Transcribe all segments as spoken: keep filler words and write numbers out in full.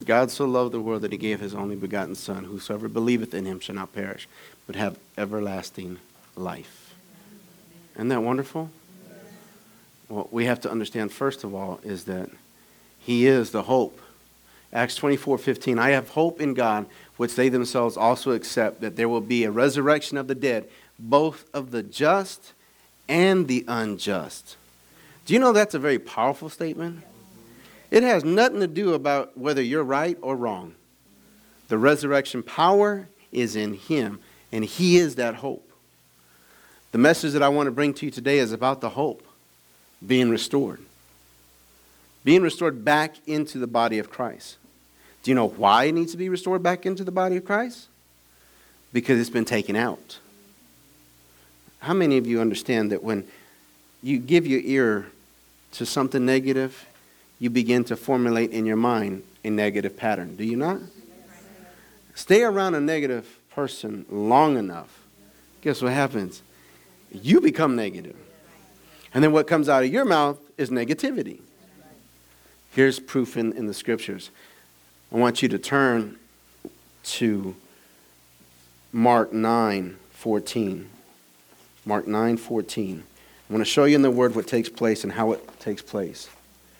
God so loved the world that he gave his only begotten Son, whosoever believeth in him shall not perish, but have everlasting life. Isn't that wonderful? What we have to understand, first of all, is that he is the hope. Acts twenty-four fifteen, I have hope in God, which they themselves also accept, that there will be a resurrection of the dead, both of the just and the unjust. Do you know that's a very powerful statement? It has nothing to do about whether you're right or wrong. The resurrection power is in him, and he is that hope. The message that I want to bring to you today is about the hope being restored. Being restored back into the body of Christ. Do you know why it needs to be restored back into the body of Christ? Because it's been taken out. How many of you understand that when you give your ear to something negative, you begin to formulate in your mind a negative pattern? Do you not? Stay around a negative person long enough. Guess what happens? You become negative. And then what comes out of your mouth is negativity. Here's proof in, in the scriptures. I want you to turn to Mark nine fourteen. Mark nine fourteen. I want to show you in the Word what takes place and how it takes place.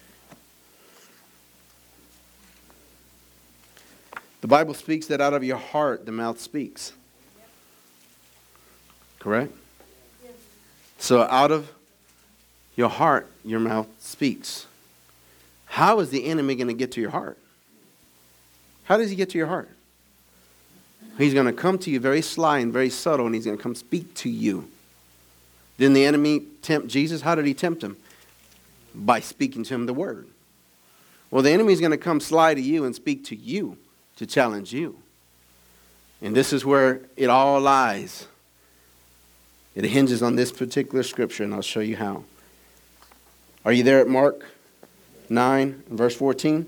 The Bible speaks that out of your heart the mouth speaks. Correct? So out of your heart your mouth speaks. How is the enemy going to get to your heart? How does he get to your heart? He's going to come to you very sly and very subtle, and he's going to come speak to you. Didn't the enemy tempt Jesus? How did he tempt him? By speaking to him the word. Well, the enemy's going to come sly to you and speak to you to challenge you. And this is where it all lies. It hinges on this particular scripture, and I'll show you how. Are you there at Mark nine, verse fourteen?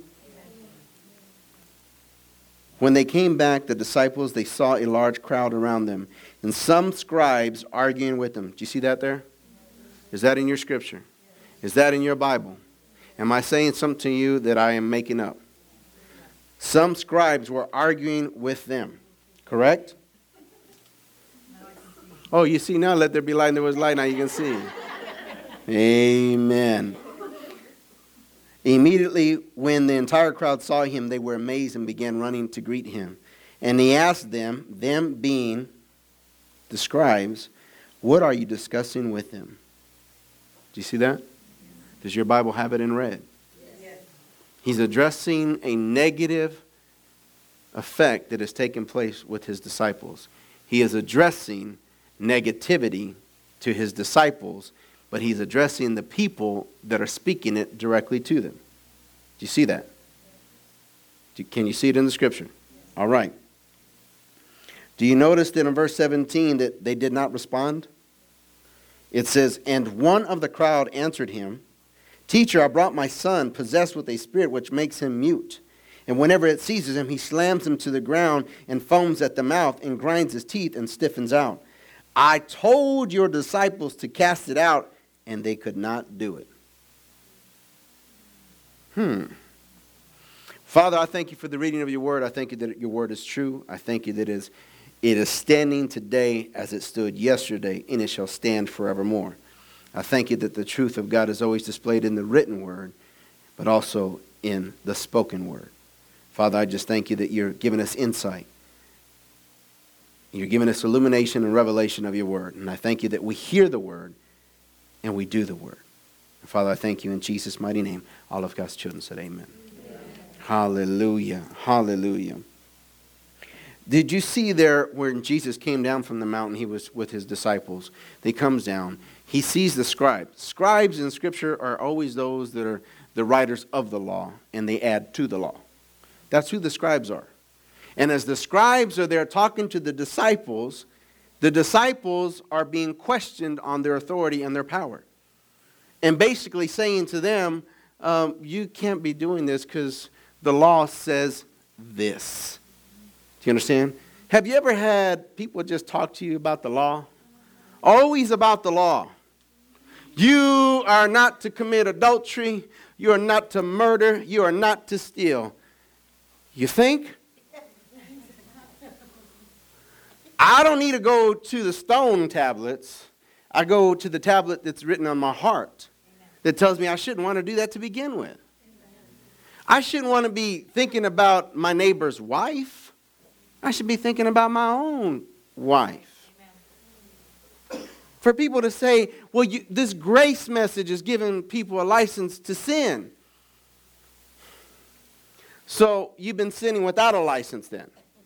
When they came back, the disciples, they saw a large crowd around them, and some scribes arguing with them. Do you see that there? Is that in your scripture? Is that in your Bible? Am I saying something to you that I am making up? Some scribes were arguing with them. Correct? Oh, you see now, let there be light, and there was light, now you can see. Amen. Immediately, when the entire crowd saw him, they were amazed and began running to greet him. And he asked them, them being the scribes, what are you discussing with them? Do you see that? Does your Bible have it in red? Yes. He's addressing a negative effect that has taken place with his disciples. He is addressing negativity to his disciples, but he's addressing the people that are speaking it directly to them. Do you see that? Do, can you see it in the scripture? All right. Do you notice that in verse seventeen that they did not respond? It says, and one of the crowd answered him, Teacher, I brought my son possessed with a spirit which makes him mute. And whenever it seizes him, he slams him to the ground and foams at the mouth and grinds his teeth and stiffens out. I told your disciples to cast it out, and they could not do it. Hmm. Father, I thank you for the reading of your word. I thank you that your word is true. I thank you that it is, it is standing today as it stood yesterday, and it shall stand forevermore. I thank you that the truth of God is always displayed in the written word, but also in the spoken word. Father, I just thank you that you're giving us insight. You're giving us illumination and revelation of your word. And I thank you that we hear the word and we do the word. And Father, I thank you in Jesus' mighty name. All of God's children said amen. Amen. Hallelujah. Hallelujah. Did you see there when Jesus came down from the mountain, he was with his disciples. He comes down. He sees the scribes. Scribes in Scripture are always those that are the writers of the law, and they add to the law. That's who the scribes are. And as the scribes are there talking to the disciples, the disciples are being questioned on their authority and their power. And basically saying to them, um, you can't be doing this because the law says this. Do you understand? Have you ever had people just talk to you about the law? Always about the law. You are not to commit adultery. You are not to murder. You are not to steal. You think? I don't need to go to the stone tablets. I go to the tablet that's written on my heart that tells me I shouldn't want to do that to begin with. I shouldn't want to be thinking about my neighbor's wife. I should be thinking about my own wife. For people to say, well, you, this grace message is giving people a license to sin. So you've been sinning without a license then.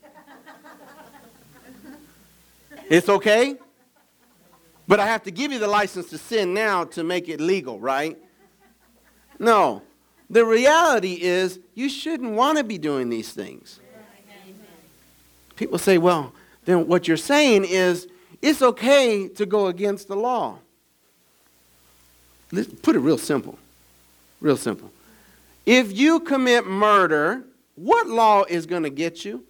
It's okay? But I have to give you the license to sin now to make it legal, right? No. The reality is you shouldn't want to be doing these things. People say, well, then what you're saying is it's okay to go against the law. Let's put it real simple. Real simple. If you commit murder, what law is going to get you?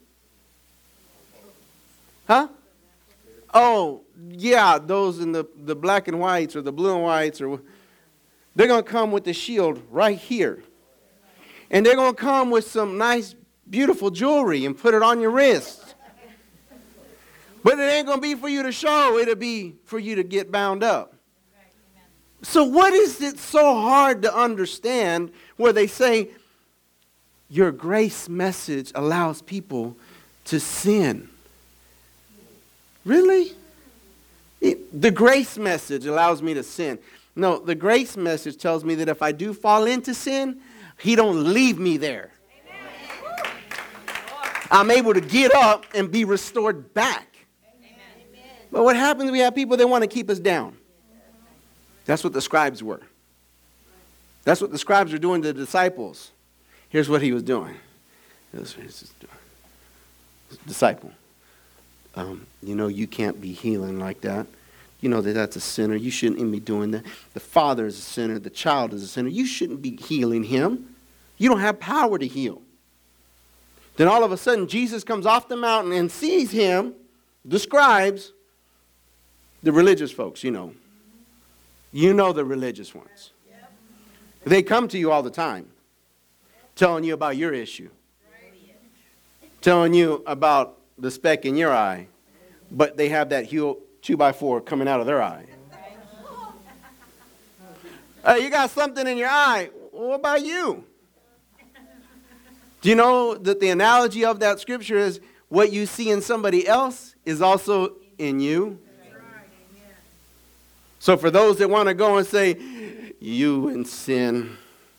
Huh? Oh, yeah, those in the, the black and whites or the blue and whites, or they're going to come with the shield right here. And they're going to come with some nice, beautiful jewelry and put it on your wrist. But it ain't going to be for you to show. It'll be for you to get bound up. So what is it so hard to understand where they say your grace message allows people to sin? Really? It, the grace message allows me to sin. No, the grace message tells me that if I do fall into sin, he don't leave me there. Amen. I'm able to get up and be restored back. Amen. But what happens, we have people that want to keep us down. That's what the scribes were. That's what the scribes were doing to the disciples. Here's what he was doing. This disciple. Um, you know, you can't be healing like that. You know that that's a sinner. You shouldn't even be doing that. The father is a sinner. The child is a sinner. You shouldn't be healing him. You don't have power to heal. Then all of a sudden, Jesus comes off the mountain and sees him, the scribes, the religious folks, you know. You know the religious ones. They come to you all the time, telling you about your issue, telling you about the speck in your eye, but they have that heel two by four coming out of their eye. Hey, you got something in your eye. What about you? Do you know that the analogy of that scripture is what you see in somebody else is also in you? So for those that want to go and say, you in sin,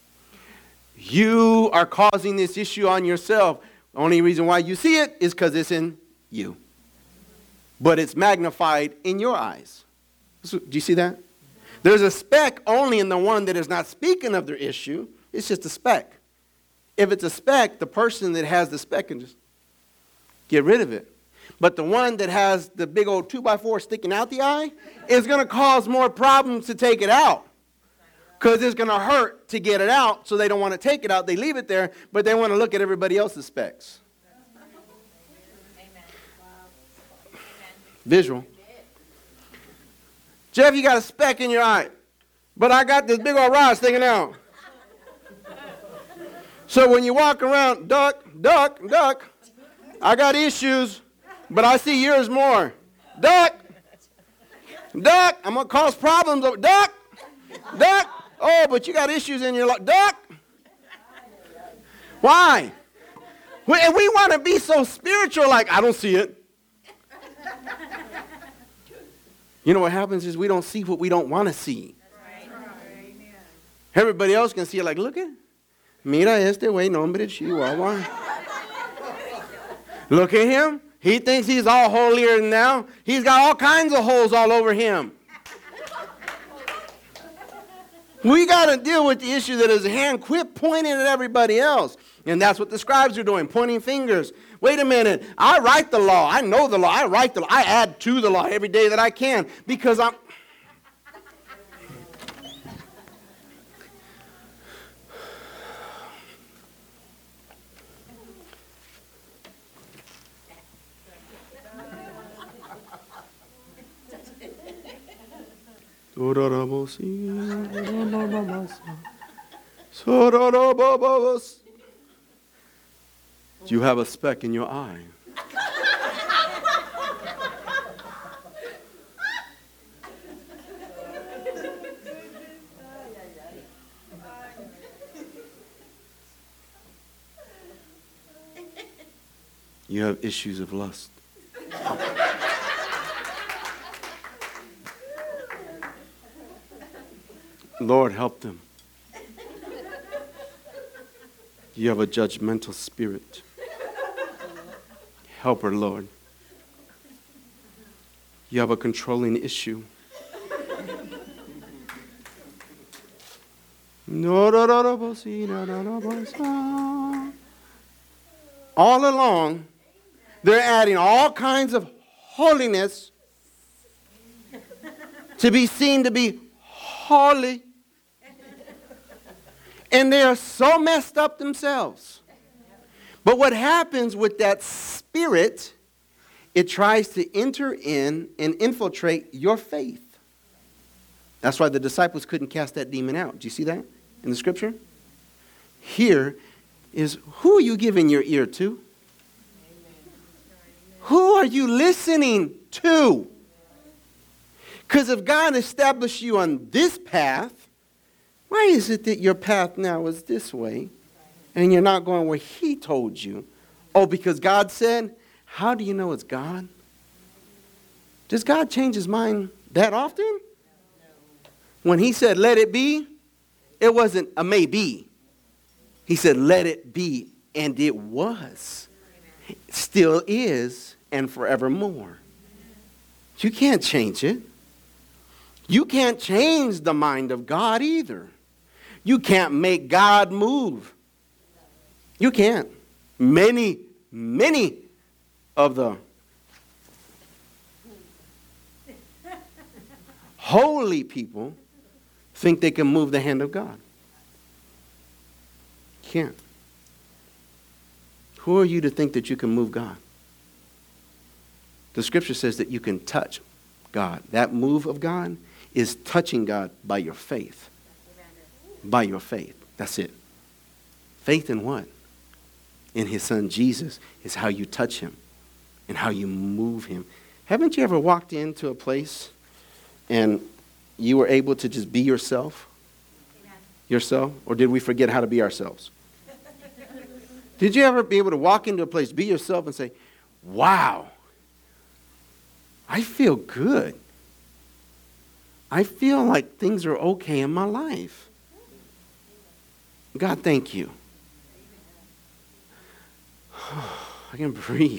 you are causing this issue on yourself. The only reason why you see it is because it's in you. But it's magnified in your eyes. So, do you see that? There's a speck only in the one that is not speaking of their issue. It's just a speck. If it's a speck, the person that has the speck can just get rid of it. But the one that has the big old two by four sticking out the eye is going to cause more problems to take it out. Because it's going to hurt to get it out, so they don't want to take it out. They leave it there, but they want to look at everybody else's specks. Visual. Jeff, you got a speck in your eye, but I got this big old rod sticking out. So when you walk around, duck, duck, duck, I got issues, but I see yours more. Duck, duck, I'm going to cause problems. Duck, duck. Oh, but you got issues in your life. Duck. Why? And we want to be so spiritual, like, I don't see it. You know what happens is we don't see what we don't want to see. Everybody else can see it like, look at, mira este güey, nombre chihuahua. Look at him. He thinks he's all holier than thou. He's got all kinds of holes all over him. We got to deal with the issue that is at hand. Quit pointing at everybody else. And that's what the scribes are doing, pointing fingers. Wait a minute. I write the law. I know the law. I write the law. I add to the law every day that I can because I'm... You have a speck in your eye. You have issues of lust. Lord, help them. You have a judgmental spirit. Help her, Lord. You have a controlling issue. All along, they're adding all kinds of holiness to be seen to be holy. And they are so messed up themselves. But what happens with that spirit, it tries to enter in and infiltrate your faith. That's why the disciples couldn't cast that demon out. Do you see that in the scripture? Here is, who are you giving your ear to? Who are you listening to? Because if God established you on this path, why is it that your path now is this way and you're not going where he told you? Oh, because God said? How do you know it's God? Does God change his mind that often? When he said, let it be, it wasn't a maybe. He said, let it be, and it was. Still is, and forevermore. You can't change it. You can't change the mind of God either. You can't make God move. You can't. Many, many of the holy people think they can move the hand of God. Can't. Who are you to think that you can move God? The scripture says that you can touch God. That move of God is touching God by your faith. By your faith. That's it. Faith in what? In his son Jesus is how you touch him and how you move him. Haven't you ever walked into a place and you were able to just be yourself? Amen. Yourself? Or did we forget how to be ourselves? Did you ever be able to walk into a place, be yourself, and say, wow, I feel good. I feel like things are okay in my life. God, thank you. I can breathe.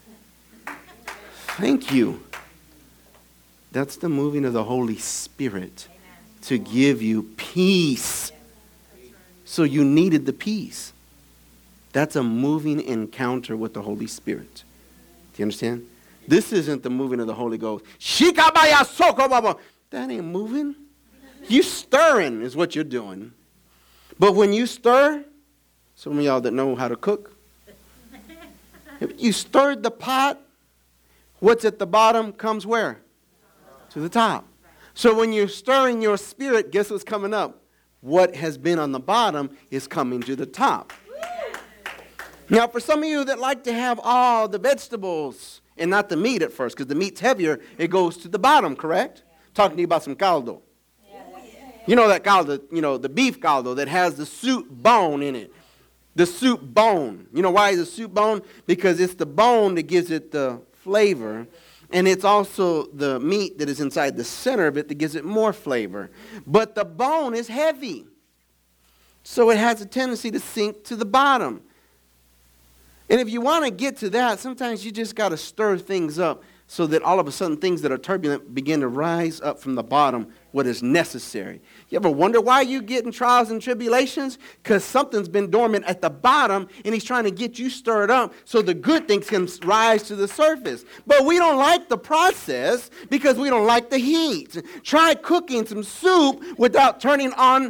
Thank you. That's the moving of the Holy Spirit to give you peace. So you needed the peace. That's a moving encounter with the Holy Spirit. Do you understand? This isn't the moving of the Holy Ghost. That ain't moving. You stirring is what you're doing. But when you stir, some of y'all that know how to cook, if you stirred the pot, what's at the bottom comes where? To the top. So when you're stirring your spirit, guess what's coming up? What has been on the bottom is coming to the top. Now, for some of you that like to have all the vegetables and not the meat at first, because the meat's heavier, it goes to the bottom, correct? Talking to you about some caldo. You know that caldo, you know, the beef caldo that has the soup bone in it. The soup bone. You know why it's a soup bone? Because it's the bone that gives it the flavor. And it's also the meat that is inside the center of it that gives it more flavor. But the bone is heavy. So it has a tendency to sink to the bottom. And if you want to get to that, sometimes you just got to stir things up so that all of a sudden things that are turbulent begin to rise up from the bottom, what is necessary. You ever wonder why you get in trials and tribulations? Because something's been dormant at the bottom, and he's trying to get you stirred up so the good things can rise to the surface. But we don't like the process because we don't like the heat. Try cooking some soup without turning on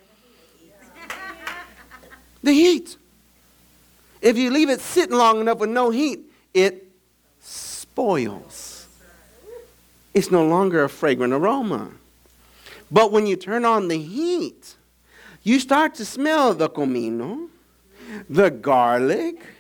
the heat. If you leave it sitting long enough with no heat, it spoils. It's no longer a fragrant aroma. But when you turn on the heat, you start to smell the comino, the garlic,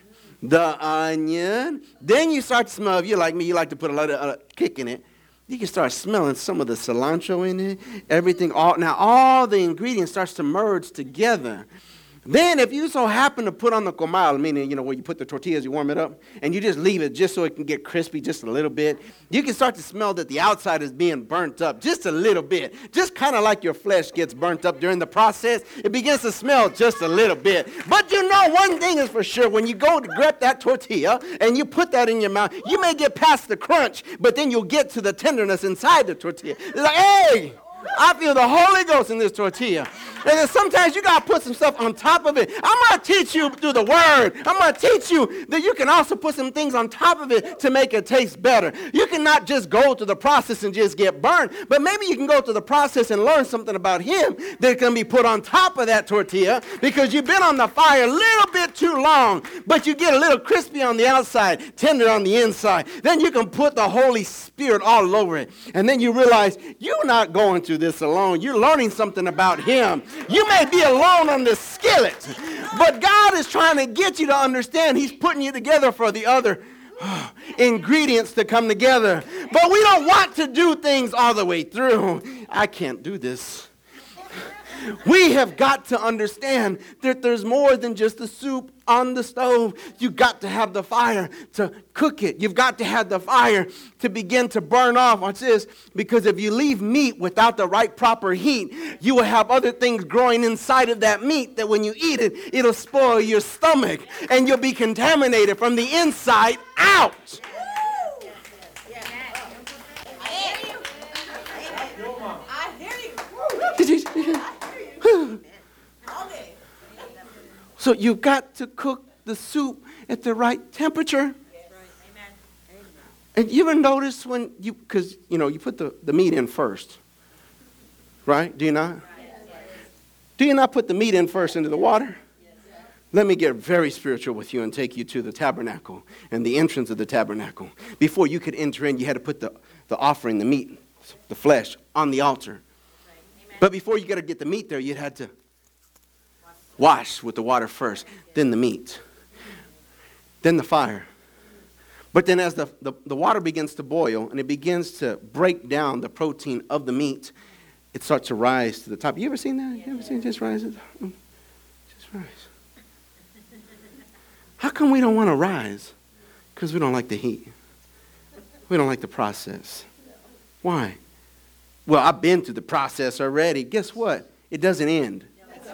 the onion. Then you start to smell, if you're like me, you like to put a lot of uh, kick in it. You can start smelling some of the cilantro in it, everything. All Now all the ingredients starts to merge together. Then if you so happen to put on the comal, meaning, you know, where you put the tortillas, you warm it up, and you just leave it just so it can get crispy just a little bit, you can start to smell that the outside is being burnt up just a little bit. Just kind of like your flesh gets burnt up during the process. It begins to smell just a little bit. But you know, one thing is for sure, when you go to grab that tortilla and you put that in your mouth, you may get past the crunch, but then you'll get to the tenderness inside the tortilla. It's like, hey! I feel the Holy Ghost in this tortilla. And then sometimes you got to put some stuff on top of it. I'm going to teach you through the word. I'm going to teach you that you can also put some things on top of it to make it taste better. You cannot just go through the process and just get burned, but maybe you can go through the process and learn something about him that can be put on top of that tortilla because you've been on the fire a little bit too long, but you get a little crispy on the outside, tender on the inside. Then you can put the Holy Spirit all over it. And then you realize you're not going through this alone. You're learning something about him. You may be alone on this skillet, but God is trying to get you to understand he's putting you together for the other ingredients to come together. But we don't want to do things all the way through. I can't do this. We have got to understand that there's more than just the soup on the stove. You've got to have the fire to cook it. You've got to have the fire to begin to burn off. Watch this. Because if you leave meat without the right proper heat, you will have other things growing inside of that meat that when you eat it, it'll spoil your stomach and you'll be contaminated from the inside out. So you've got to cook the soup at the right temperature. And you ever notice when you, because, you know, you put the, the meat in first, right? Do you not? Do you not put the meat in first into the water? Let me get very spiritual with you and take you to the tabernacle and the entrance of the tabernacle. Before you could enter in, you had to put the, the offering, the meat, the flesh, on the altar. But before you got to get the meat there, you had to wash with the water first, then the meat, then the fire. But then as the, the, the water begins to boil and it begins to break down the protein of the meat, it starts to rise to the top. You ever seen that? You ever seen it just rise? Just rise. How come we don't want to rise? Because we don't like the heat. We don't like the process. Why? Well, I've been through the process already. Guess what? It doesn't end.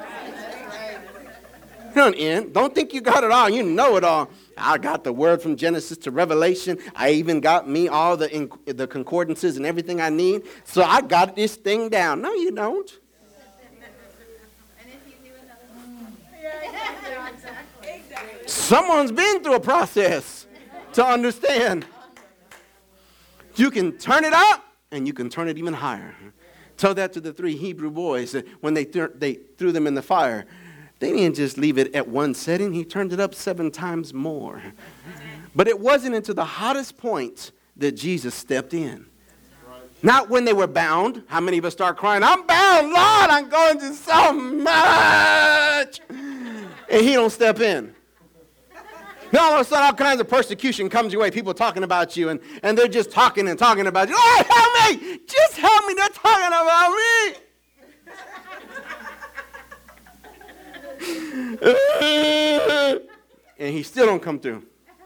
It don't end. Don't think you got it all. You know it all. I got the word from Genesis to Revelation. I even got me all the in, the concordances and everything I need. So I got this thing down. No, you don't. Someone's been through a process to understand. You can turn it up and you can turn it even higher. Tell that to the three Hebrew boys that when they, th- they threw them in the fire. They didn't just leave it at one setting. He turned it up seven times more. But it wasn't until the hottest point that Jesus stepped in. Not when they were bound. How many of us start crying, I'm bound, Lord, I'm going through so much. And he don't step in. Now all of a sudden all kinds of persecution comes your way. People talking about you and, and they're just talking and talking about you. Lord, help me. Just help me. They're talking about me. And he still don't come through.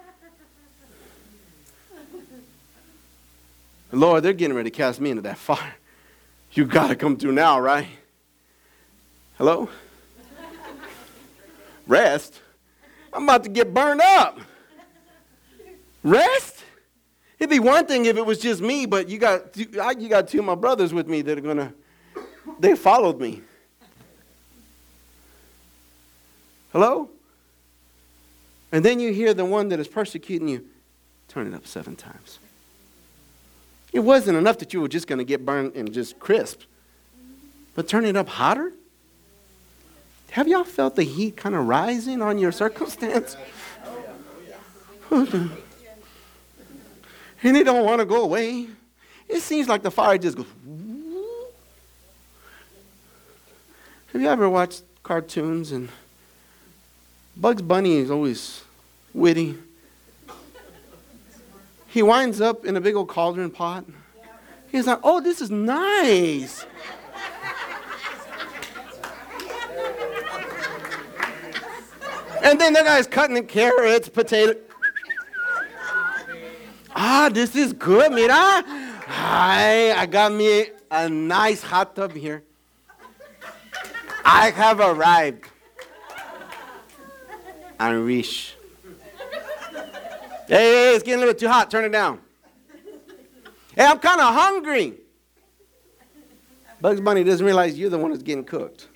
Lord, they're getting ready to cast me into that fire. You got to come through now, right? Hello? Rest? I'm about to get burned up. Rest? It'd be one thing if it was just me, but you got you got two of my brothers with me that are going to, they followed me. Hello? And then you hear the one that is persecuting you, turn it up seven times. It wasn't enough that you were just going to get burned and just crisp. But turn it up hotter? Have y'all felt the heat kind of rising on your circumstance? And it don't want to go away. It seems like the fire just goes. Have you ever watched cartoons and Bugs Bunny is always witty. He winds up in a big old cauldron pot. He's like, oh, this is nice. And then the guy's cutting the carrots, potato. Ah, this is good, mira. Hi, I got me a nice hot tub here. I have arrived. Unreach. Hey, hey, it's getting a little too hot. Turn it down. Hey, I'm kind of hungry. Bugs Bunny doesn't realize you're the one that's getting cooked.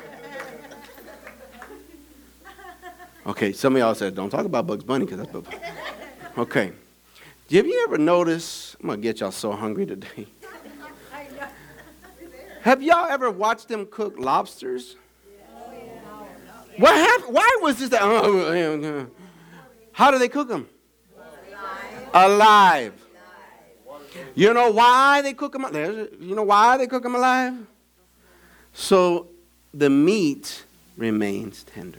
Okay, some of y'all said, don't talk about Bugs Bunny because that's Bugs Bunny. Okay. Have you ever noticed, I'm going to get y'all so hungry today. Have y'all ever watched them cook lobsters? What happened? Why was this that? How do they cook them? Alive. You know why they cook them? You know why they cook them alive? So the meat remains tender.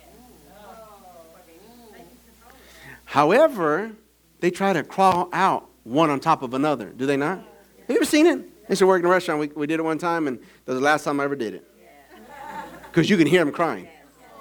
However, they try to crawl out one on top of another. Do they not? Have you ever seen it? I used to work in a restaurant. We, we did it one time, and that was the last time I ever did it. Because you can hear them crying.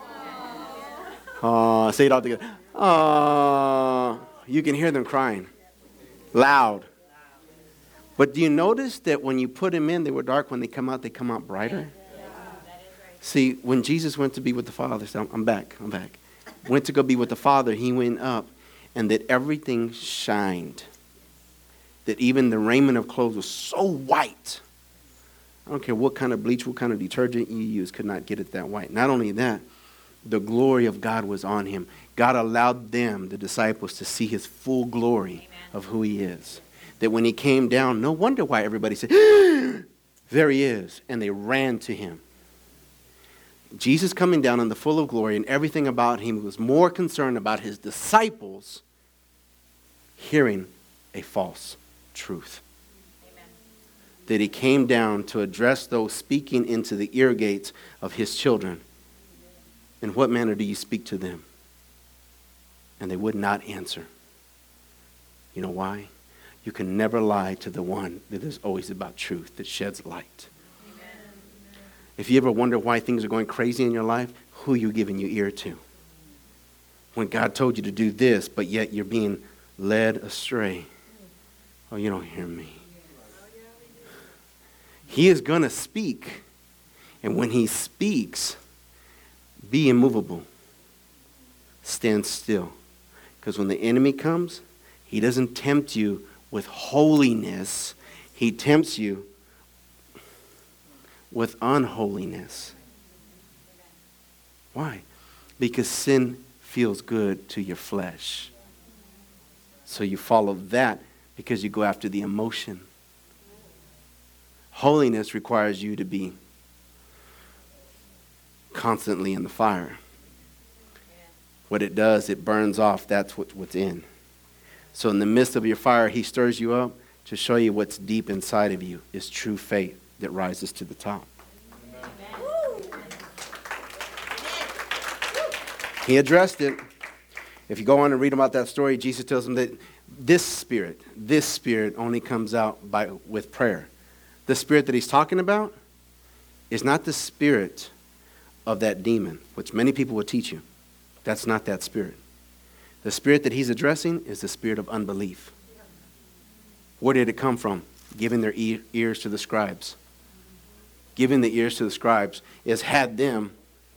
Oh, say it all together. Oh, you can hear them crying. Loud. But do you notice that when you put them in, they were dark. When they come out, they come out brighter? See, when Jesus went to be with the Father, so I'm back, I'm back. Went to go be with the Father, he went up, and that everything shined. That even the raiment of clothes was so white. I don't care what kind of bleach, what kind of detergent you use, could not get it that white. Not only that, the glory of God was on him. God allowed them, the disciples, to see his full glory of who he is. That when he came down, no wonder why everybody said, there he is. And they ran to him. Jesus coming down in the full of glory, and everything about him was more concerned about his disciples hearing a false truth. Amen. That he came down to address those speaking into the ear gates of his children. In what manner do you speak to them? And they would not answer. You know why? You can never lie to the one that is always about truth, that sheds light. If you ever wonder why things are going crazy in your life, who are you giving your ear to? When God told you to do this, but yet you're being led astray. Oh, you don't hear me. He is going to speak. And when he speaks, be immovable. Stand still. Because when the enemy comes, he doesn't tempt you with holiness. He tempts you with unholiness. Why? Because sin feels good to your flesh. So you follow that because you go after the emotion. Holiness requires you to be constantly in the fire. What it does, it burns off that's what, what's in. So in the midst of your fire, he stirs you up to show you what's deep inside of you is true faith that rises to the top. Amen. He addressed it. If you go on and read about that story, Jesus tells him that this spirit, this spirit only comes out by with prayer. The spirit that he's talking about is not the spirit of that demon, which many people will teach you. That's not that spirit. The spirit that he's addressing is the spirit of unbelief. Where did it come from? Giving their e- ears to the scribes. Giving the ears to the scribes is had them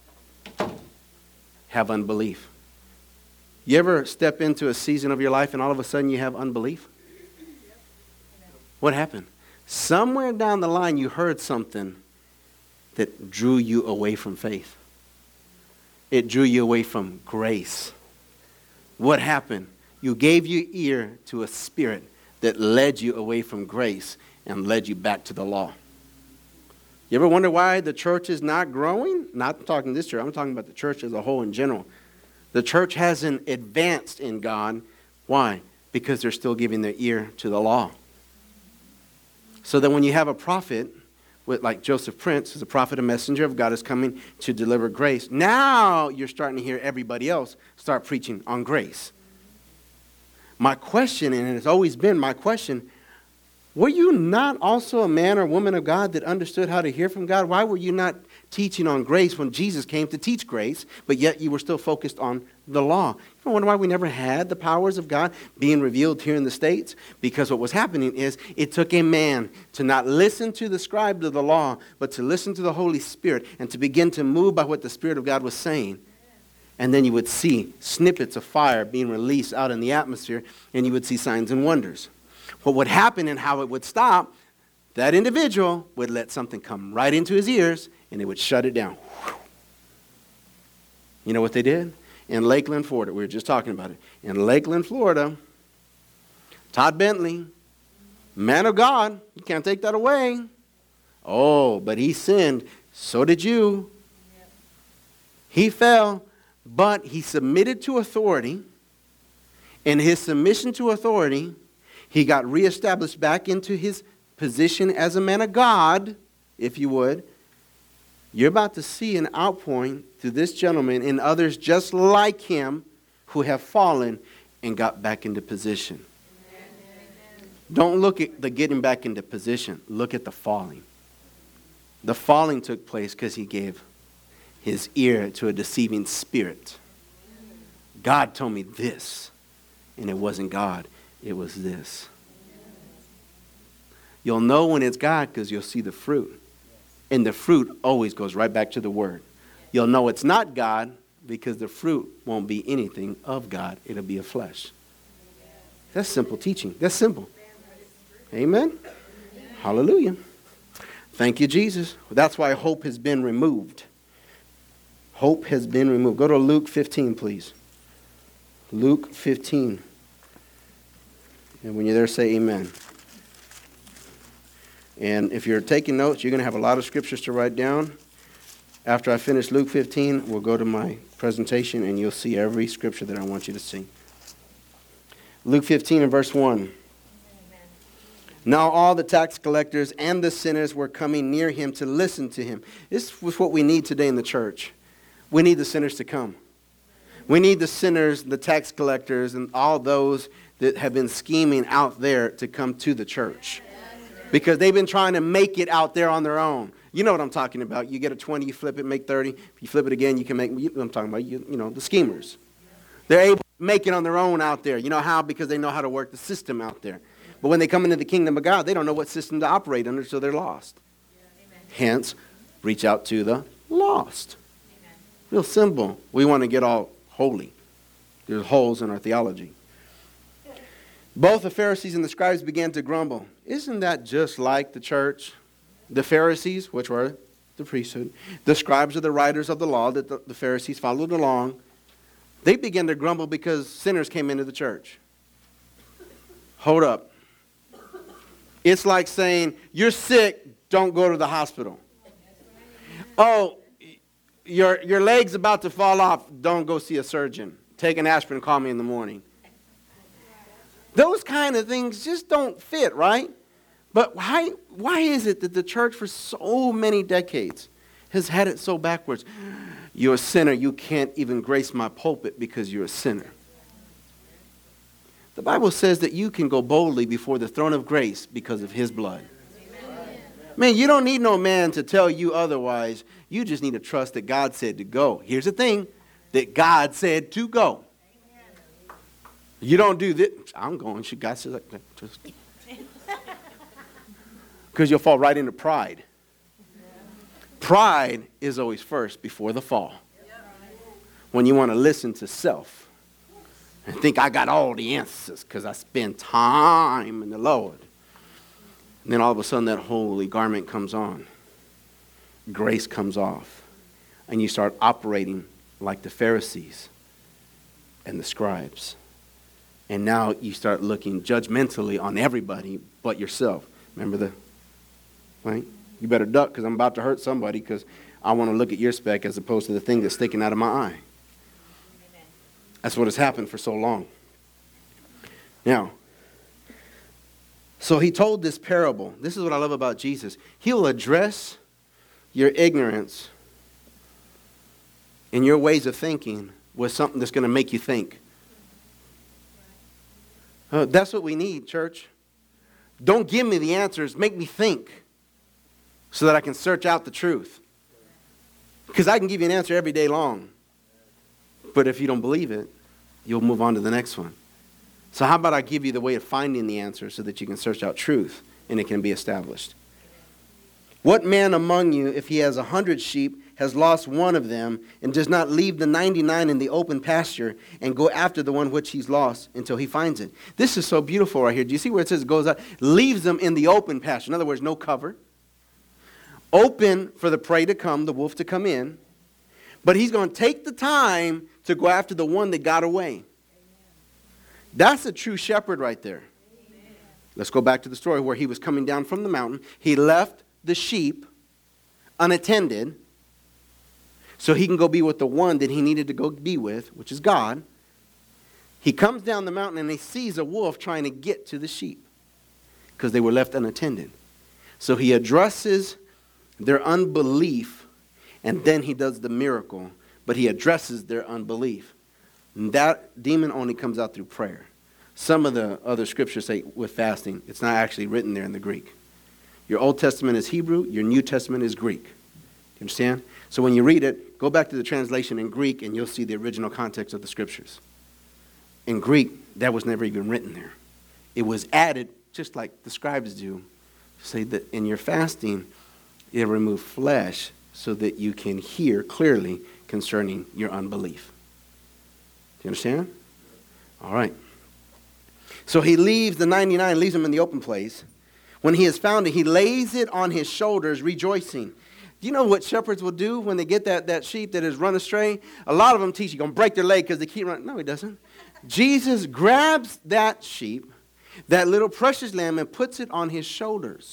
have unbelief. You ever step into a season of your life and all of a sudden you have unbelief? What happened? Somewhere down the line you heard something that drew you away from faith. It drew you away from grace. What happened? You gave your ear to a spirit that led you away from grace and led you back to the law. You ever wonder why the church is not growing? Not talking this church. I'm talking about the church as a whole in general. The church hasn't advanced in God. Why? Because they're still giving their ear to the law. So that when you have a prophet with like Joseph Prince, who's a prophet and messenger of God, is coming to deliver grace. Now you're starting to hear everybody else start preaching on grace. My question, and it's always been my question, were you not also a man or woman of God that understood how to hear from God? Why were you not teaching on grace when Jesus came to teach grace, but yet you were still focused on the law? You wonder why we never had the powers of God being revealed here in the States? Because what was happening is it took a man to not listen to the scribe of the law, but to listen to the Holy Spirit and to begin to move by what the Spirit of God was saying. And then you would see snippets of fire being released out in the atmosphere, and you would see signs and wonders. What would happen and how it would stop, that individual would let something come right into his ears, and it would shut it down. You know what they did? In Lakeland, Florida, we were just talking about it. In Lakeland, Florida, Todd Bentley, man of God, you can't take that away. Oh, but he sinned. So did you. He fell, but he submitted to authority. In his submission to authority, he got reestablished back into his position as a man of God, if you would. You're about to see an outpouring through this gentleman and others just like him who have fallen and got back into position. Amen. Don't look at the getting back into position. Look at the falling. The falling took place because he gave his ear to a deceiving spirit. God told me this, and it wasn't God. It was this. You'll know when it's God because you'll see the fruit. And the fruit always goes right back to the Word. You'll know it's not God because the fruit won't be anything of God. It'll be of flesh. That's simple teaching. That's simple. Amen? Hallelujah. Thank you, Jesus. That's why hope has been removed. Hope has been removed. Go to Luke fifteen, please. Luke fifteen. And when you're there, say amen. And if you're taking notes, you're going to have a lot of scriptures to write down. After I finish Luke fifteen, we'll go to my presentation, and you'll see every scripture that I want you to see. Luke fifteen and verse one. Amen. Now all the tax collectors and the sinners were coming near him to listen to him. This was what we need today in the church. We need the sinners to come. We need the sinners, the tax collectors, and all those that have been scheming out there to come to the church. Because they've been trying to make it out there on their own. You know what I'm talking about. You get a twenty, you flip it, make thirty. If you flip it again, you can make, you know what I'm talking about, you, you know, the schemers. They're able to make it on their own out there. You know how? Because they know how to work the system out there. But when they come into the kingdom of God, they don't know what system to operate under, so they're lost. Hence, reach out to the lost. Real simple. We want to get all holy. There's holes in our theology. Both the Pharisees and the scribes began to grumble. Isn't that just like the church? The Pharisees, which were the priesthood, the scribes are the writers of the law that the, the Pharisees followed along. They began to grumble because sinners came into the church. Hold up. It's like saying, you're sick, don't go to the hospital. Oh, your, your leg's about to fall off, don't go see a surgeon. Take an aspirin, call me in the morning. Those kind of things just don't fit, right? But why, why is it that the church for so many decades has had it so backwards? You're a sinner. You can't even grace my pulpit because you're a sinner. The Bible says that you can go boldly before the throne of grace because of his blood. Man, you don't need no man to tell you otherwise. You just need to trust that God said to go. Here's the thing, that God said to go. You don't do this. I'm going. She God says like that. Just because you'll fall right into pride. Pride is always first before the fall. When you want to listen to self and think I got all the answers because I spend time in the Lord. And then all of a sudden that holy garment comes on. Grace comes off. And you start operating like the Pharisees and the scribes. And now you start looking judgmentally on everybody but yourself. Remember the, right? You better duck because I'm about to hurt somebody because I want to look at your speck as opposed to the thing that's sticking out of my eye. Amen. That's what has happened for so long. Now, So he told this parable. This is what I love about Jesus. He'll address your ignorance and your ways of thinking with something that's going to make you think. Uh, that's what we need, church. Don't give me the answers. Make me think so that I can search out the truth. Because I can give you an answer every day long. But if you don't believe it, you'll move on to the next one. So how about I give you the way of finding the answer so that you can search out truth and it can be established. What man among you, if he has a hundred sheep, has lost one of them, and does not leave the ninety-nine in the open pasture and go after the one which he's lost until he finds it? This is so beautiful right here. Do you see where it says it goes out? Leaves them in the open pasture. In other words, no cover. Open for the prey to come, the wolf to come in. But he's going to take the time to go after the one that got away. That's a true shepherd right there. Amen. Let's go back to the story where he was coming down from the mountain. He left the sheep unattended so he can go be with the one that he needed to go be with, which is God. He comes down the mountain and he sees a wolf trying to get to the sheep because they were left unattended. So he addresses their unbelief, and then he does the miracle, but he addresses their unbelief. And that demon only comes out through prayer. Some of the other scriptures say with fasting. It's not actually written there in the Greek. Your Old Testament is Hebrew. Your New Testament is Greek. You understand? So when you read it, go back to the translation in Greek and you'll see the original context of the scriptures. In Greek, that was never even written there. It was added, just like the scribes do, to say that in your fasting, you remove flesh so that you can hear clearly concerning your unbelief. Do you understand? All right. So he leaves the ninety-nine, leaves them in the open place. When he has found it, he lays it on his shoulders, rejoicing. Do you know what shepherds will do when they get that, that sheep that has run astray? A lot of them teach you're going to break their leg because they keep running. No, he doesn't. Jesus grabs that sheep, that little precious lamb, and puts it on his shoulders.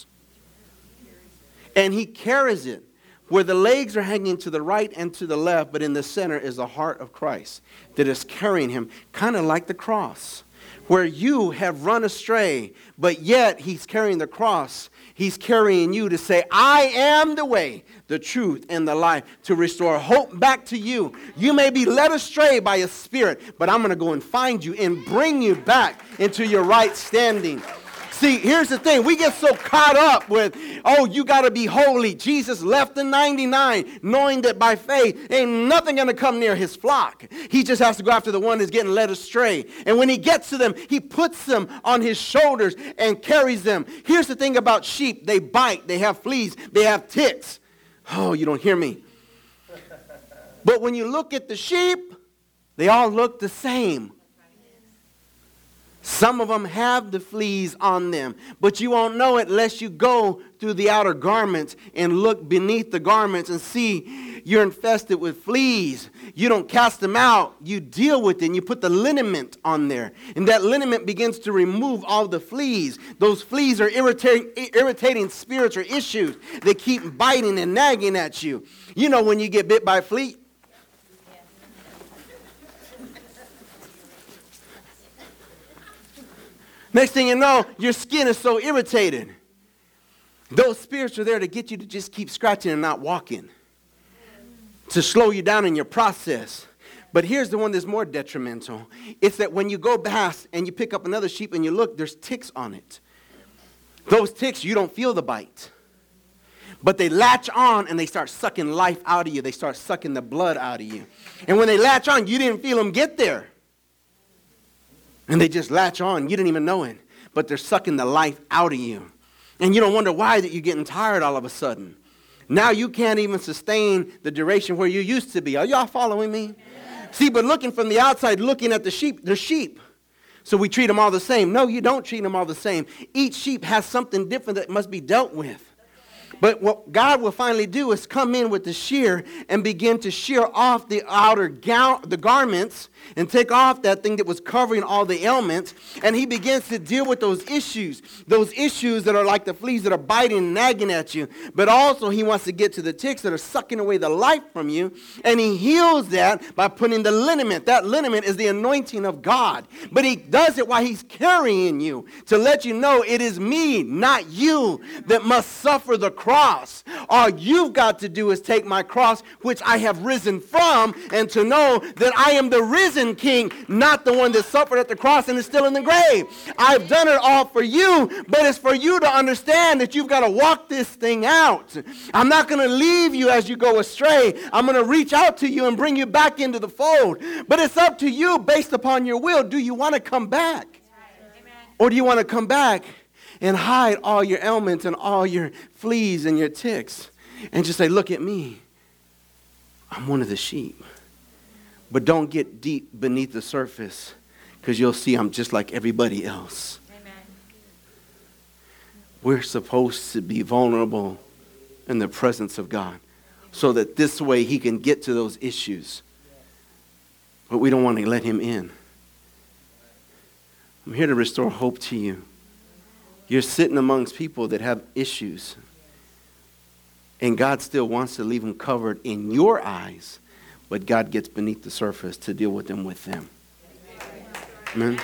And he carries it. Where the legs are hanging to the right and to the left, but in the center is the heart of Christ that is carrying him, kind of like the cross. Where you have run astray, but yet he's carrying the cross. He's carrying you to say, I am the way, the truth, and the life, to restore hope back to you. You may be led astray by a spirit, but I'm going to go and find you and bring you back into your right standing. See, here's the thing. We get so caught up with, oh, you got to be holy. Jesus left the ninety-nine, knowing that by faith, ain't nothing going to come near his flock. He just has to go after the one that's getting led astray. And when he gets to them, he puts them on his shoulders and carries them. Here's the thing about sheep. They bite. They have fleas. They have ticks. Oh, you don't hear me. But when you look at the sheep, they all look the same. Some of them have the fleas on them, but you won't know it unless you go through the outer garments and look beneath the garments and see you're infested with fleas. You don't cast them out. You deal with it and you put the liniment on there. And that liniment begins to remove all the fleas. Those fleas are irritating, irritating spirits or issues. They keep biting and nagging at you. You know when you get bit by a flea. Next thing you know, your skin is so irritated. Those spirits are there to get you to just keep scratching and not walking, to slow you down in your process. But here's the one that's more detrimental. It's that when you go past and you pick up another sheep and you look, there's ticks on it. Those ticks, you don't feel the bite. But they latch on and they start sucking life out of you. They start sucking the blood out of you. And when they latch on, you didn't feel them get there. And they just latch on. You didn't even know it. But they're sucking the life out of you. And you don't wonder why that you're getting tired all of a sudden. Now you can't even sustain the duration where you used to be. Are y'all following me? Yeah. See, but looking from the outside, looking at the sheep, they're sheep. So we treat them all the same. No, you don't treat them all the same. Each sheep has something different that must be dealt with. But what God will finally do is come in with the shear and begin to shear off the outer gown, the garments, and take off that thing that was covering all the ailments. And he begins to deal with those issues, those issues that are like the fleas that are biting and nagging at you. But also he wants to get to the ticks that are sucking away the life from you. And he heals that by putting the liniment. That liniment is the anointing of God. But he does it while he's carrying you to let you know it is me, not you, that must suffer the cross. All you've got to do is take my cross, which I have risen from, and to know that I am the risen King, not the one that suffered at the cross and is still in the grave. I've done it all for you, but it's for you to understand that you've got to walk this thing out. I'm not going to leave you as you go astray. I'm going to reach out to you and bring you back into the fold. But it's up to you based upon your will. Do you want to come back? Or do you want to come back and hide all your ailments and all your fleas and your ticks and just say, look at me. I'm one of the sheep. But don't get deep beneath the surface, because you'll see I'm just like everybody else. Amen. We're supposed to be vulnerable in the presence of God so that this way he can get to those issues. But we don't want to let him in. I'm here to restore hope to you. You're sitting amongst people that have issues, and God still wants to leave them covered in your eyes, but God gets beneath the surface to deal with them with them. Amen.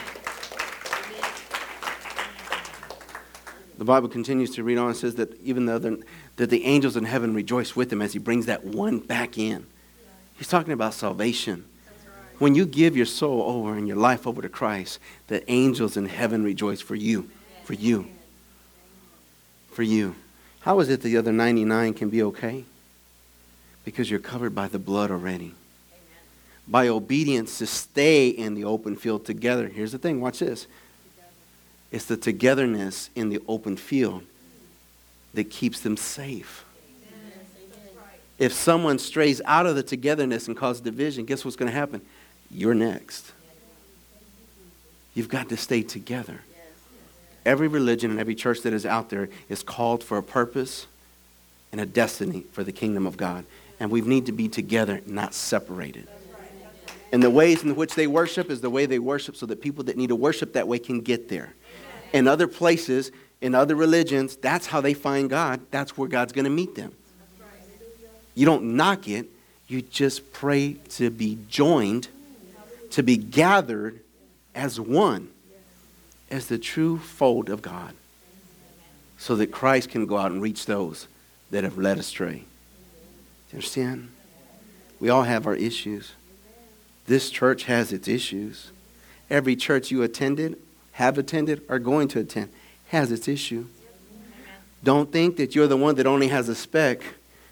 The Bible continues to read on and says that even though that the angels in heaven rejoice with him as he brings that one back in. He's talking about salvation. When you give your soul over and your life over to Christ, the angels in heaven rejoice for you, for you, for you. How is it the other ninety-nine can be okay? Because you're covered by the blood already. Amen. By obedience to stay in the open field together. Here's the thing, watch this. It's the togetherness in the open field that keeps them safe. Amen. If someone strays out of the togetherness and causes division, guess what's going to happen? You're next. You've got to stay together. Every religion and every church that is out there is called for a purpose and a destiny for the kingdom of God. And we need to be together, not separated. And the ways in which they worship is the way they worship so that people that need to worship that way can get there. In other places, in other religions, that's how they find God. That's where God's going to meet them. You don't knock it. You just pray to be joined, to be gathered as one, as the true fold of God, so that Christ can go out and reach those that have led astray. You understand? We all have our issues. This church has its issues. Every church you attended, have attended, or going to attend has its issue. Don't think that you're the one that only has a speck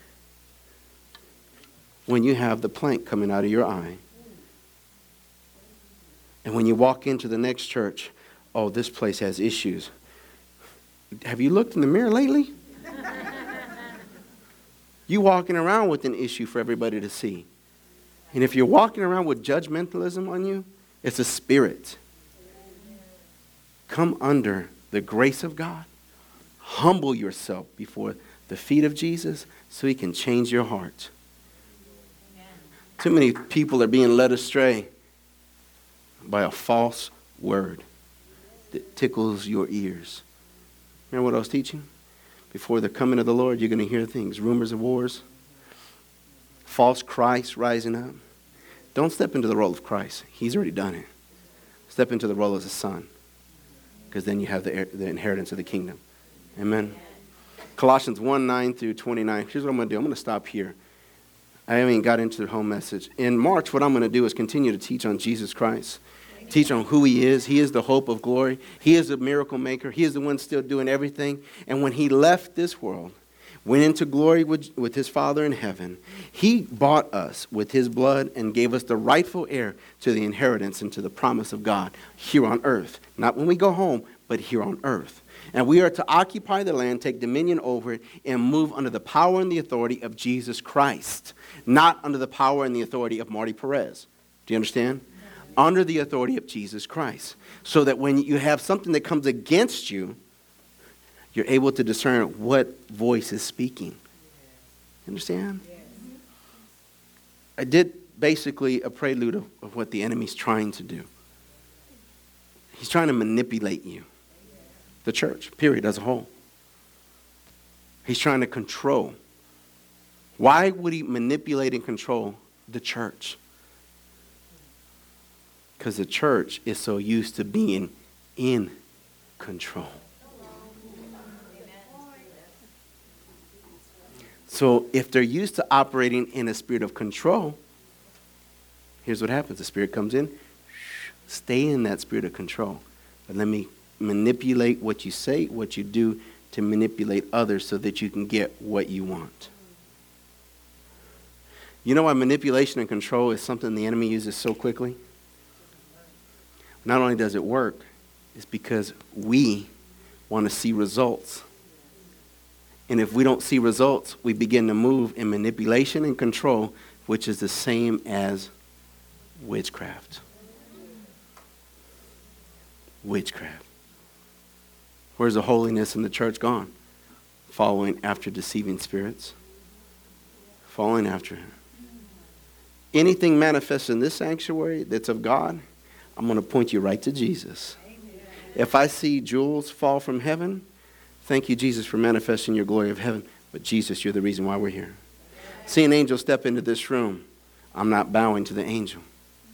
when you have the plank coming out of your eye. And when you walk into the next church, oh, this place has issues. Have you looked in the mirror lately? You walking around with an issue for everybody to see. And if you're walking around with judgmentalism on you, it's a spirit. Come under the grace of God. Humble yourself before the feet of Jesus so he can change your heart. Too many people are being led astray by a false word that tickles your ears. Remember what I was teaching? Before the coming of the Lord, you're going to hear things, rumors of wars, false Christ rising up. Don't step into the role of Christ. He's already done it. Step into the role as a son, because then you have the, the inheritance of the kingdom. Amen. Colossians one, nine through twenty-nine. Here's what I'm going to do. I'm going to stop here. I haven't even got into the whole message. In March, what I'm going to do is continue to teach on Jesus Christ. Teach on who he is. He is the hope of glory. He is a miracle maker. He is the one still doing everything. And when he left this world, went into glory with, with his Father in heaven, he bought us with his blood and gave us the rightful heir to the inheritance and to the promise of God here on earth. Not when we go home, but here on earth. And we are to occupy the land, take dominion over it, and move under the power and the authority of Jesus Christ, not under the power and the authority of Marty Perez. Do you understand? Under the authority of Jesus Christ. So that when you have something that comes against you, You're able to discern what voice is speaking. Understand? I did basically a prelude of, of what the enemy's trying to do. He's trying to manipulate you. The church, period, as a whole. He's trying to control. Why would he manipulate and control the church? Because the church is so used to being in control. So if they're used to operating in a spirit of control, here's what happens. The spirit comes in. Stay in that spirit of control. But let me manipulate what you say, what you do, to manipulate others so that you can get what you want. You know why manipulation and control is something the enemy uses so quickly? Not only does it work, it's because we want to see results. And if we don't see results, we begin to move in manipulation and control, which is the same as witchcraft. Witchcraft. Where's the holiness in the church gone? Following after deceiving spirits. Following after him. Anything manifests in this sanctuary that's of God, I'm going to point you right to Jesus. Amen. If I see jewels fall from heaven, thank you, Jesus, for manifesting your glory of heaven. But Jesus, you're the reason why we're here. Amen. See an angel step into this room. I'm not bowing to the angel.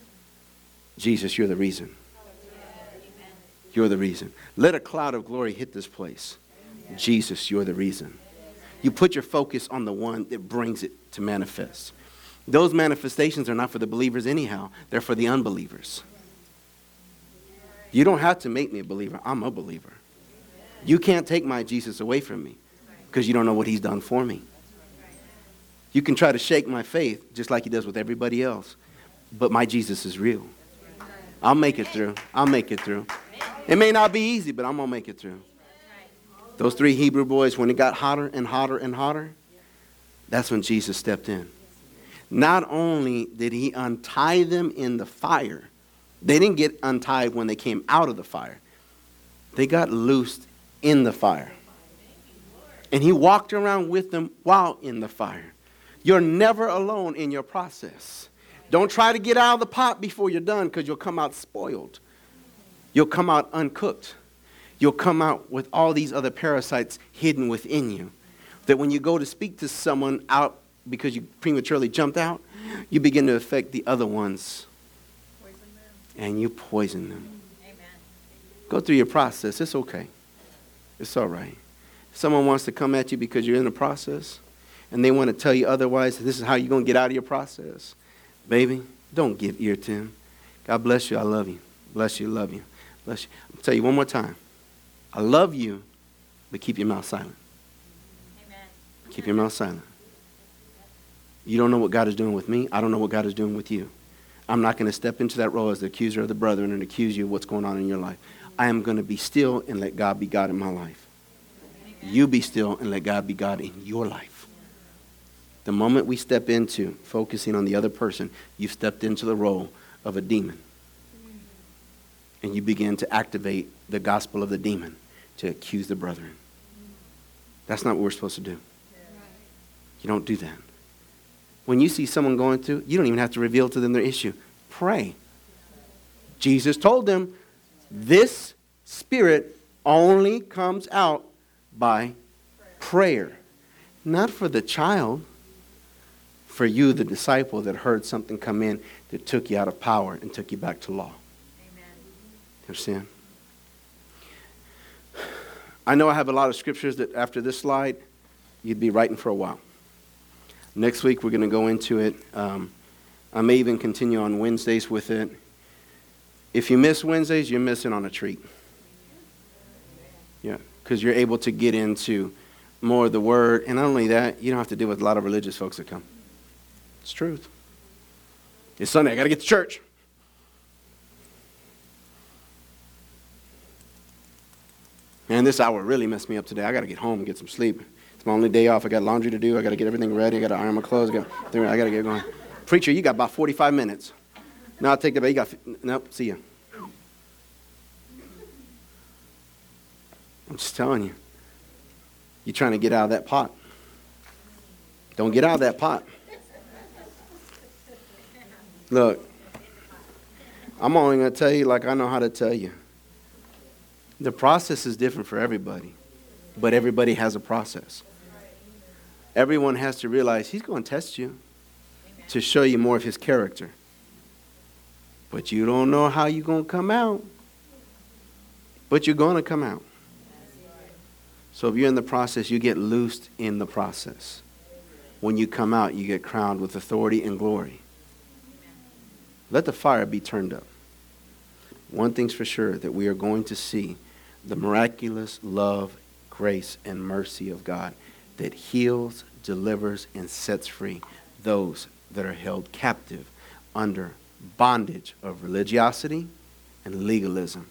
Jesus, you're the reason. Amen. You're the reason. Let a cloud of glory hit this place. Amen. Jesus, you're the reason. You put your focus on the one that brings it to manifest. Those manifestations are not for the believers anyhow. They're for the unbelievers. You don't have to make me a believer. I'm a believer. You can't take my Jesus away from me because you don't know what he's done for me. You can try to shake my faith just like he does with everybody else. But my Jesus is real. I'll make it through. I'll make it through. It may not be easy, but I'm going to make it through. Those three Hebrew boys, when it got hotter and hotter and hotter, that's when Jesus stepped in. Not only did he untie them in the fire, they didn't get untied when they came out of the fire. They got loosed in the fire. And he walked around with them while in the fire. You're never alone in your process. Don't try to get out of the pot before you're done because you'll come out spoiled. You'll come out uncooked. You'll come out with all these other parasites hidden within you. That when you go to speak to someone out because you prematurely jumped out, you begin to affect the other ones. And you poison them. Amen. Go through your process. It's okay. It's all right. If someone wants to come at you because you're in a process and they want to tell you otherwise, this is how you're going to get out of your process. Baby, don't give ear to him. God bless you. I love you. Bless you. Love you. Bless you. I'll tell you one more time. I love you, but keep your mouth silent. Amen. Keep your mouth silent. You don't know what God is doing with me. I don't know what God is doing with you. I'm not going to step into that role as the accuser of the brethren and accuse you of what's going on in your life. I am going to be still and let God be God in my life. Amen. You be still and let God be God in your life. The moment we step into focusing on the other person, you've stepped into the role of a demon. And you begin to activate the gospel of the demon to accuse the brethren. That's not what we're supposed to do. You don't do that. When you see someone going through, you don't even have to reveal to them their issue. Pray. Jesus told them, this spirit only comes out by prayer. Not for the child, for you, the disciple that heard something come in that took you out of power and took you back to law. Amen. You understand? I know I have a lot of scriptures that after this slide, you'd be writing for a while. Next week, we're going to go into it. Um, I may even continue on Wednesdays with it. If you miss Wednesdays, you're missing on a treat. Yeah, because you're able to get into more of the Word. And not only that, you don't have to deal with a lot of religious folks that come. It's truth. It's Sunday. I got to get to church. Man, this hour really messed me up today. I got to get home and get some sleep. It's my only day off. I got laundry to do. I got to get everything ready. I got to iron my clothes. I got, I got to get going. Preacher, you got about forty-five minutes. No, I'll take the bait. You got, nope, see you. I'm just telling you. You're trying to get out of that pot. Don't get out of that pot. Look, I'm only going to tell you like I know how to tell you. The process is different for everybody, but everybody has a process. Everyone has to realize he's going to test you to show you more of his character. But you don't know how you're going to come out. But you're going to come out. So if you're in the process, you get loosed in the process. When you come out, you get crowned with authority and glory. Let the fire be turned up. One thing's for sure, that we are going to see the miraculous love, grace, and mercy of God that heals, delivers, and sets free those that are held captive under bondage of religiosity and legalism.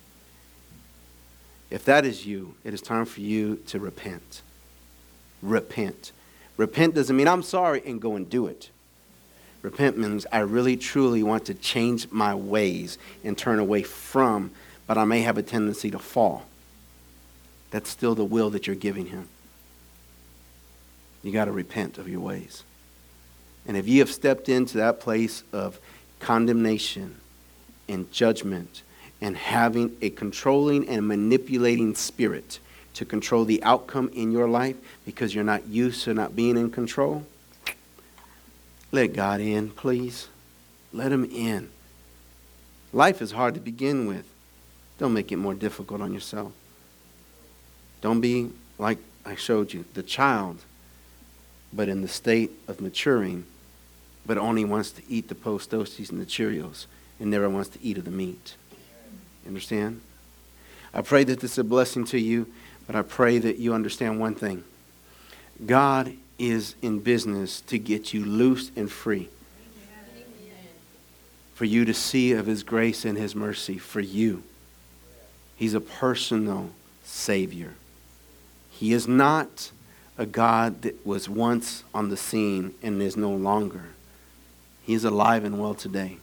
If that is you, it is time for you to repent. Repent. Repent doesn't mean I'm sorry and go and do it. Repent means I really truly want to change my ways and turn away from, but I may have a tendency to fall. That's still the will that you're giving him. You got to repent of your ways. And if you have stepped into that place of condemnation and judgment and having a controlling and manipulating spirit to control the outcome in your life because you're not used to not being in control, let God in, please. Let him in. Life is hard to begin with. Don't make it more difficult on yourself. Don't be like I showed you, the child, but in the state of maturing, but only wants to eat the Post-Toasties and the Cheerios and never wants to eat of the meat. You understand? I pray that this is a blessing to you, but I pray that you understand one thing. God is in business to get you loose and free. For you to see of his grace and his mercy for you. He's a personal Savior. He is not a God that was once on the scene and is no longer. He is alive and well today.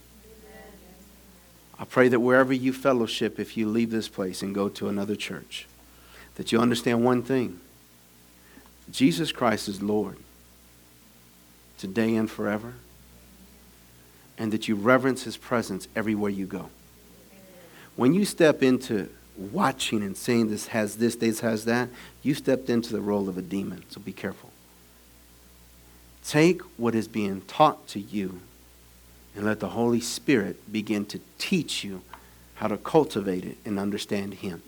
I pray that wherever you fellowship, if you leave this place and go to another church, that you understand one thing. Jesus Christ is Lord today and forever, and that you reverence his presence everywhere you go. When you step into watching and saying this has this, this has that, you stepped into the role of a demon, so be careful. Take what is being taught to you and let the Holy Spirit begin to teach you how to cultivate it and understand him.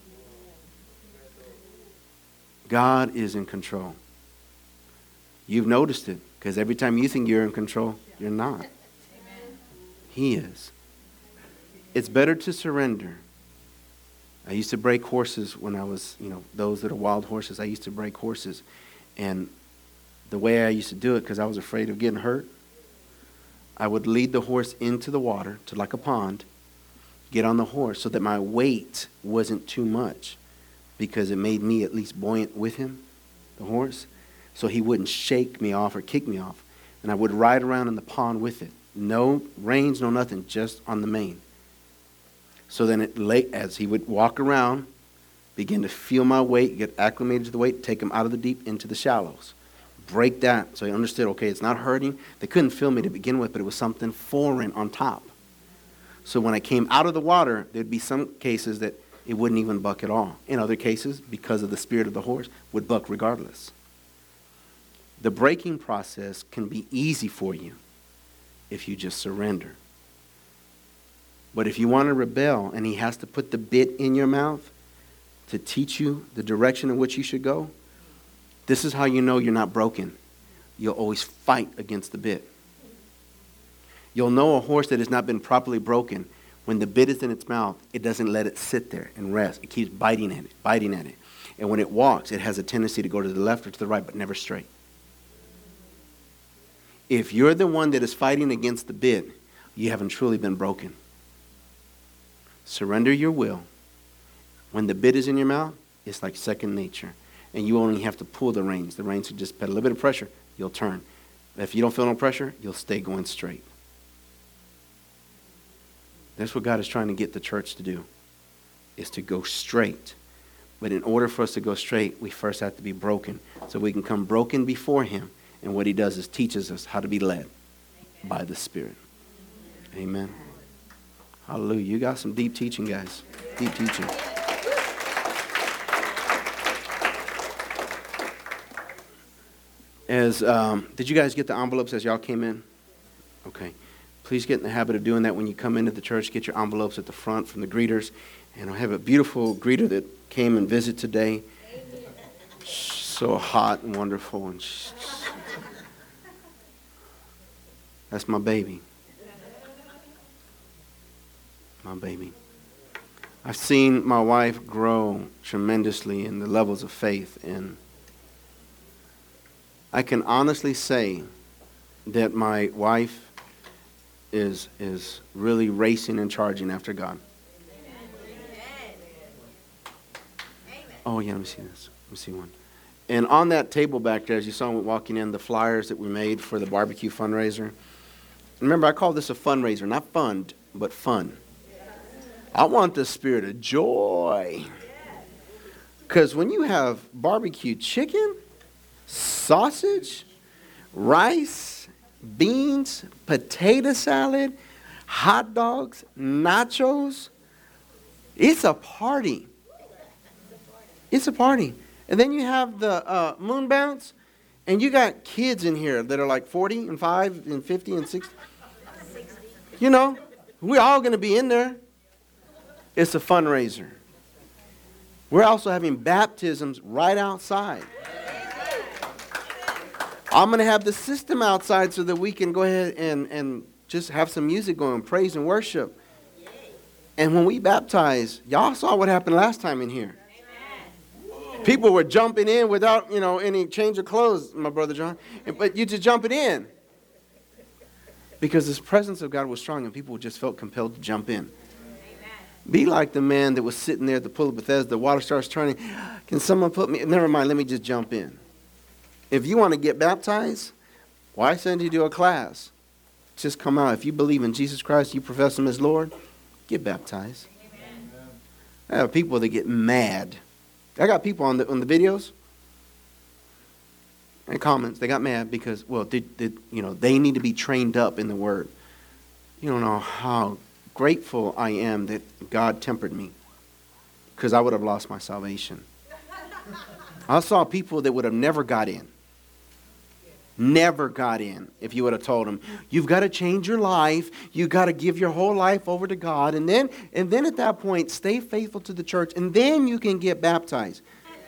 God is in control. You've noticed it, because every time you think you're in control, you're not. He is. It's better to surrender. I used to break horses when I was, you know, those that are wild horses. I used to break horses. And the way I used to do it, because I was afraid of getting hurt, I would lead the horse into the water, to like a pond, get on the horse so that my weight wasn't too much, because it made me at least buoyant with him, the horse, so he wouldn't shake me off or kick me off. And I would ride around in the pond with it. No reins, no nothing, just on the mane. So then it lay, as he would walk around, begin to feel my weight, get acclimated to the weight, take him out of the deep into the shallows. Break that so he understood, okay, it's not hurting. They couldn't feel me to begin with, but it was something foreign on top. So when I came out of the water, there'd be some cases that it wouldn't even buck at all. In other cases, because of the spirit of the horse, would buck regardless. The breaking process can be easy for you if you just surrender. But if you want to rebel and he has to put the bit in your mouth to teach you the direction in which you should go, this is how you know you're not broken. You'll always fight against the bit. You'll know a horse that has not been properly broken. When the bit is in its mouth, it doesn't let it sit there and rest. It keeps biting at it, biting at it. And when it walks, it has a tendency to go to the left or to the right, but never straight. If you're the one that is fighting against the bit, you haven't truly been broken. Surrender your will. When the bit is in your mouth, it's like second nature. And you only have to pull the reins. The reins will just put a little bit of pressure, you'll turn. If you don't feel no pressure, you'll stay going straight. That's what God is trying to get the church to do, is to go straight. But in order for us to go straight, we first have to be broken. So we can come broken before him. And what he does is teaches us how to be led by the Spirit. Amen. Hallelujah. You got some deep teaching, guys. Deep teaching. As um, did you guys get the envelopes as y'all came in? Okay. Please get in the habit of doing that when you come into the church. Get your envelopes at the front from the greeters. And I have a beautiful greeter that came and visited today. So hot and wonderful. And she's, that's my baby. My baby. I've seen my wife grow tremendously in the levels of faith. And I can honestly say that my wife is, is really racing and charging after God. Oh, yeah, let me see this. Let me see one. And on that table back there, as you saw me walking in, the flyers that we made for the barbecue fundraiser. Remember, I call this a fundraiser, not fund, but fun. I want the spirit of joy. Because when you have barbecue chicken, sausage, rice, beans, potato salad, hot dogs, nachos, it's a party. It's a party. And then you have the uh, moon bounce, and you got kids in here that are like forty and five and fifty and sixty. You know, we're all going to be in there. It's a fundraiser. We're also having baptisms right outside. I'm going to have the system outside so that we can go ahead and, and just have some music going, praise and worship. And when we baptize, y'all saw what happened last time in here. People were jumping in without, you know, any change of clothes, my brother John. But you just jumping in. Because the presence of God was strong and people just felt compelled to jump in. Amen. Be like the man that was sitting there at the pool of Bethesda. The water starts turning. Can someone put me? Never mind, let me just jump in. If you want to get baptized, why send you to a class? Just come out. If you believe in Jesus Christ, you profess him as Lord, get baptized. Amen. I have people that get mad. I got people on the on the videos and comments. They got mad because, well, they, they, you know, they need to be trained up in the Word. You don't know how grateful I am that God tempered me, because I would have lost my salvation. I saw people that would have never got in. Never got in if you would have told them, you've got to change your life. You've got to give your whole life over to God. And then, and then at that point, stay faithful to the church. And then you can get baptized.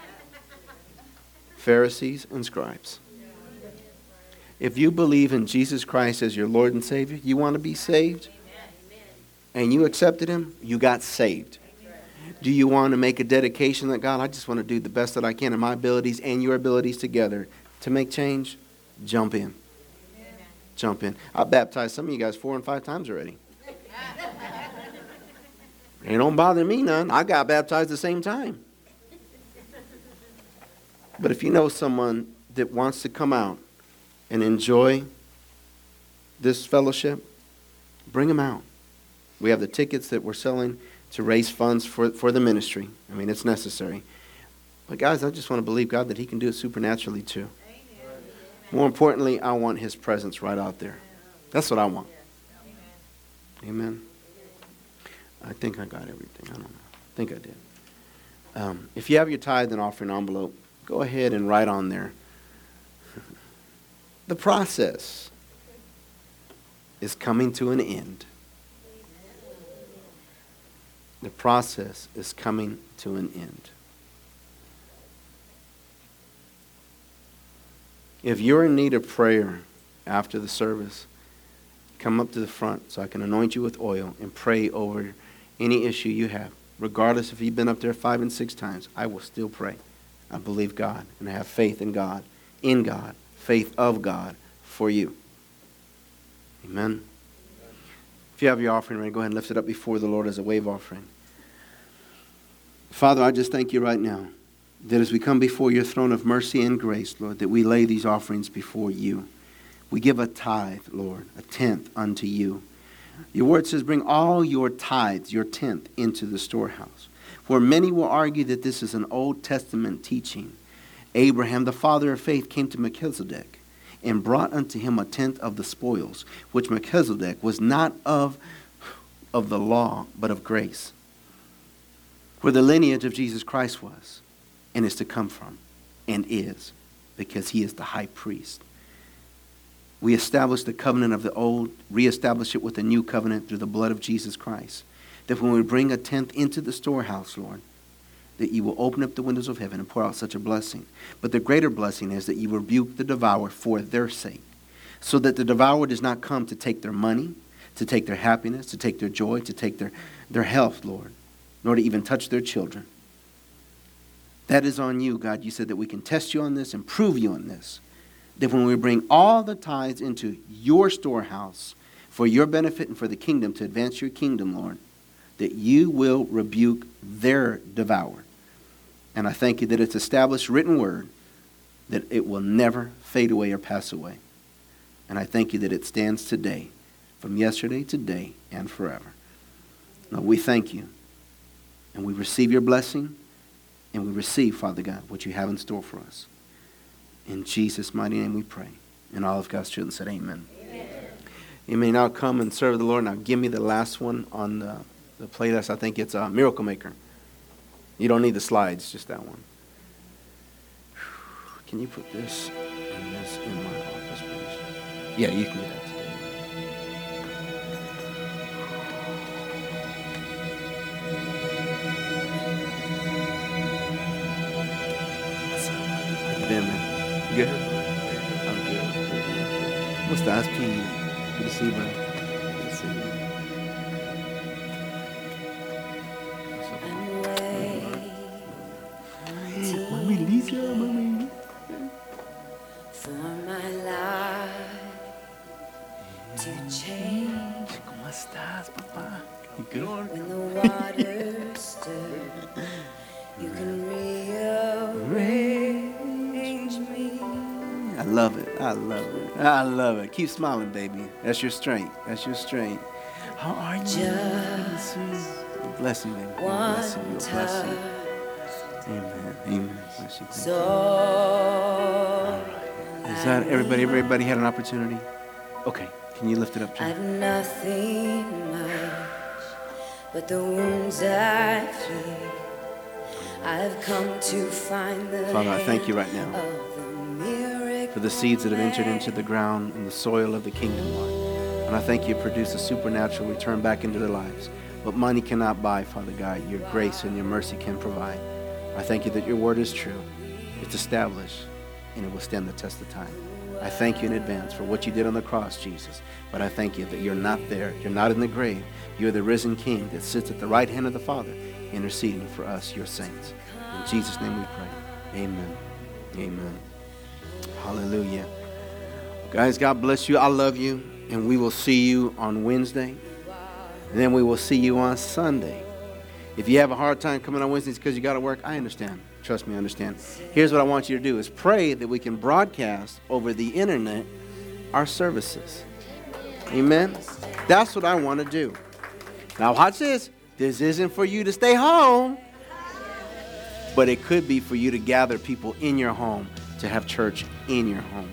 Pharisees and scribes. If you believe in Jesus Christ as your Lord and Savior, you want to be saved, and you accepted him, you got saved. Do you want to make a dedication that, God, I just want to do the best that I can in my abilities and your abilities together to make change? Jump in. Amen. Jump in. I baptized some of you guys four and five times already. It don't bother me none. I got baptized the same time. But if you know someone that wants to come out and enjoy this fellowship, bring them out. We have the tickets that we're selling to raise funds for, for the ministry. I mean, it's necessary. But guys, I just want to believe God that he can do it supernaturally too. More importantly, I want his presence right out there. That's what I want. Amen. I think I got everything. I don't know. I think I did. Um, if you have your tithe and offering envelope, go ahead and write on there. The process is coming to an end. The process is coming to an end. If you're in need of prayer after the service, come up to the front so I can anoint you with oil and pray over any issue you have. Regardless if you've been up there five and six times, I will still pray. I believe God and I have faith in God, in God, faith of God for you. Amen. If you have your offering ready, go ahead and lift it up before the Lord as a wave offering. Father, I just thank you right now that as we come before your throne of mercy and grace, Lord, that we lay these offerings before you. We give a tithe, Lord, a tenth unto you. Your word says, bring all your tithes, your tenth, into the storehouse. For many will argue that this is an Old Testament teaching. Abraham, the father of faith, came to Melchizedek and brought unto him a tenth of the spoils, which Melchizedek was not of, of the law, but of grace, where the lineage of Jesus Christ was, and is to come from, and is, because he is the high priest. We establish the covenant of the old, reestablish it with the new covenant through the blood of Jesus Christ. That when we bring a tenth into the storehouse, Lord, that you will open up the windows of heaven and pour out such a blessing. But the greater blessing is that you rebuke the devourer for their sake, so that the devourer does not come to take their money, to take their happiness, to take their joy, to take their, their health, Lord, nor to even touch their children. That is on you, God. You said that we can test you on this and prove you on this. That when we bring all the tithes into your storehouse for your benefit and for the kingdom, to advance your kingdom, Lord, that you will rebuke their devourer. And I thank you that it's established written word, that it will never fade away or pass away. And I thank you that it stands today, from yesterday, today, and forever. Now we thank you, and we receive your blessing, and we receive, Father God, what you have in store for us. In Jesus' mighty name we pray. And all of God's children said amen. Amen. You may now come and serve the Lord. Now give me the last one on the, the playlist. I think it's a Miracle Maker. You don't need the slides, just that one. Can you put this and this in my office, please? Yeah, you can do that today. What's up? How you been, man? Good? I'm good. What's the I S P? Good to see you, brother. Good to see you. What's up? Mami Lisa, mami. For my life to change. ¿Cómo estás, papá? You good? When the waters stir, you can rearrange me. I love it. I love it. I love it. Keep smiling, baby. That's your strength. That's your strength. How are you? Just bless you, baby. one Bless you. Bless you. Amen. Amen. Bless you. Thank so you. All right. Is that everybody? Everybody had an opportunity? Okay. Can you lift it up, Jim? I've nothing much but the wounds I feel. I've come to find the Father, I thank you right now of the miracle for the seeds that have entered into the ground and the soil of the kingdom, Lord. And I thank you produce a supernatural return back into their lives. What money cannot buy, Father God, your grace and your mercy can provide. I thank you that your word is true. It's established, and it will stand the test of time. I thank you in advance for what you did on the cross, Jesus. But I thank you that you're not there. You're not in the grave. You're the risen King that sits at the right hand of the Father, interceding for us, your saints. In Jesus' name we pray. Amen. Amen. Hallelujah. Guys, God bless you. I love you. And we will see you on Wednesday. And then we will see you on Sunday. If you have a hard time coming on Wednesdays because you got to work, I understand. Trust me, I understand. Here's what I want you to do is pray that we can broadcast over the internet our services. Amen? That's what I want to do. Now watch this. This isn't for you to stay home, but it could be for you to gather people in your home to have church in your home.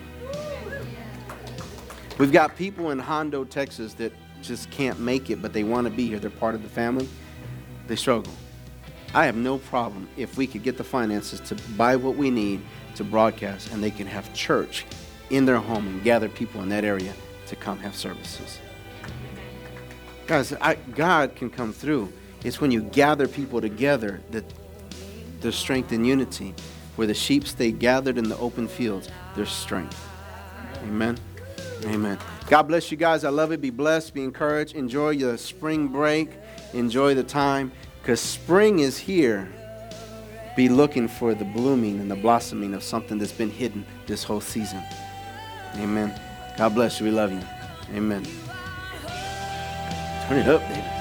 We've got people in Hondo, Texas that just can't make it, but they want to be here. They're part of the family. They struggle. I have no problem if we could get the finances to buy what we need to broadcast, and they can have church in their home and gather people in that area to come have services. Guys, I, God can come through. It's when you gather people together that there's strength and unity. Where the sheep stay gathered in the open fields, there's strength. Amen. Amen. God bless you guys. I love it. Be blessed. Be encouraged. Enjoy your spring break. Enjoy the time. Because spring is here. Be looking for the blooming and the blossoming of something that's been hidden this whole season. Amen. God bless you. We love you. Amen. Turn it up, baby.